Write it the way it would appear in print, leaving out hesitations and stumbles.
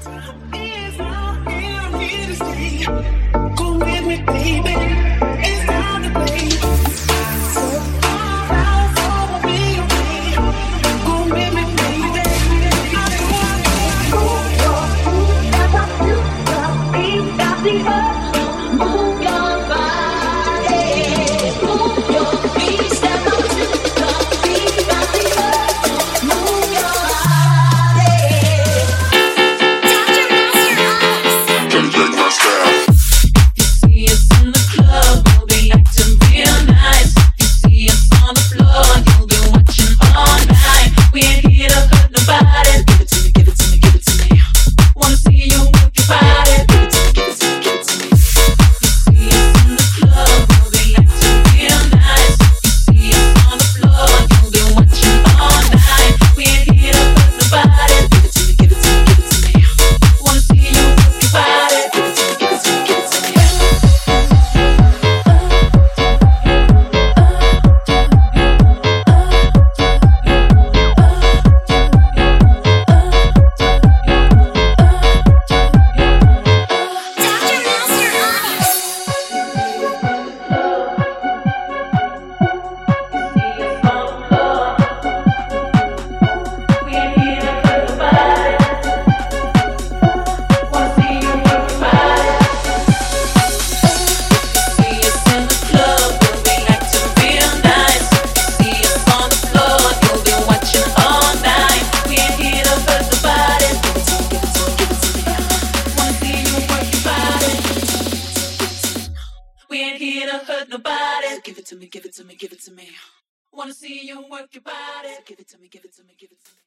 Nobody. Give it to me, give it to me, give it to me. Wanna see you work your body. Give it to me, give it to me, give it to me.